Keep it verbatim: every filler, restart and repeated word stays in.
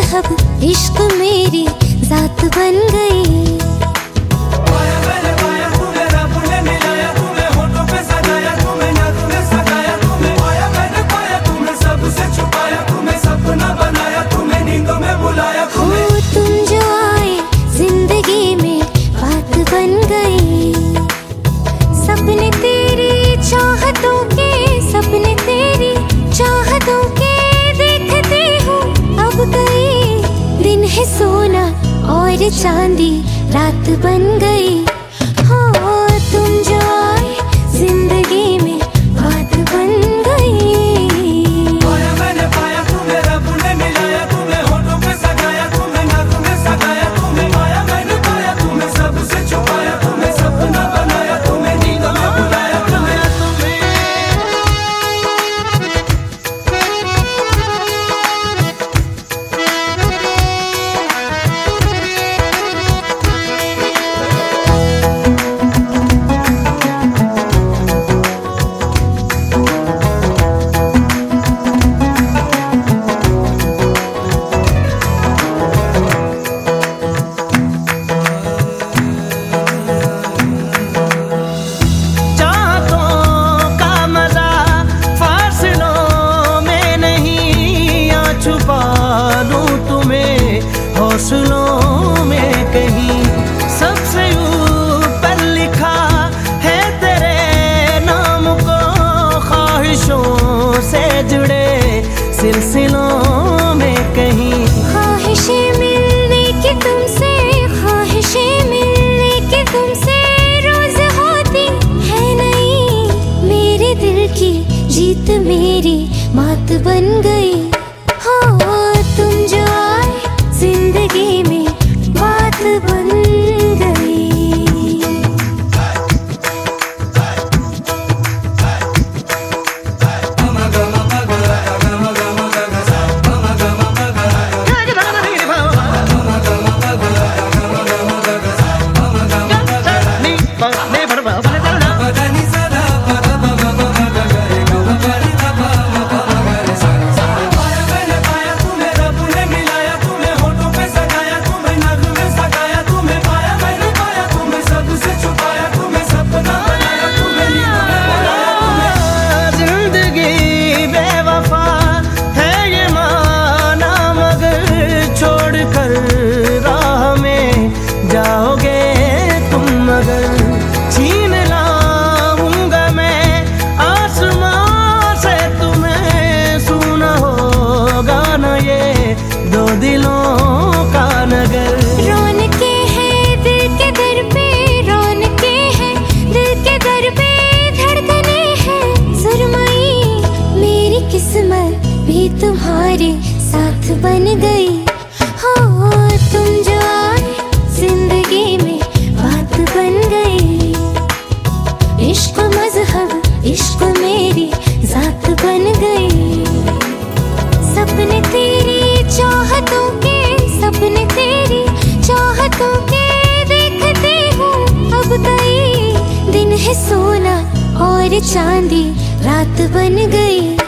मजहब इश्क मेरी जात बन गई। सपने तेरी चाहतों के सपने तेरी चाहतों के देखती हूँ अब कई दिन है सोना और चांदी रात बन गई। हो तुम जो आए जिंदगी में बात बन गई। पाया मैंने पाया तुम्हें रब ने मिलाया तुम्हें होठों पे सजाया तुम्हें नाक में सगाया तुम्हें पाया मैंने पाया तुम्हें सबसे छुपाया तुम्हें सपना बनाया तुम्हें नींद में बुलाया तुम्हें हौसलों में कहीं सबसे ऊपर लिखा है तेरे नाम को ख्वाहिशों से जुड़े सिलसिलों में कहीं। ख्वाहिशें मिलने की तुमसे ख्वाहिशें मिलने की तुमसे रोज होती है नहीं मेरे दिल की जीत मेरी मात बन गई। हो तुम जो आए जिंदगी में बात बन गई। जाओगे तुम मगर छीन लाऊंगा मैं आसमां से तुम्हें सुना होगा न ये दो दिलों का नगर। रौनके हैं दिल के दर पे रौनके हैं दिल के दर पे धड़कने हैं सुरमई मेरी किस्मत भी तुम्हारे साथ बन गई। हो तुम जो आए जिंदगी में बात बन गई। इश्क मजहब इश्क मेरी जात बन गई। सपने तेरी चाहतों के सपने तेरी चाहतों के देखती हूँ अब कई दिन है सोना और चांदी रात बन गई।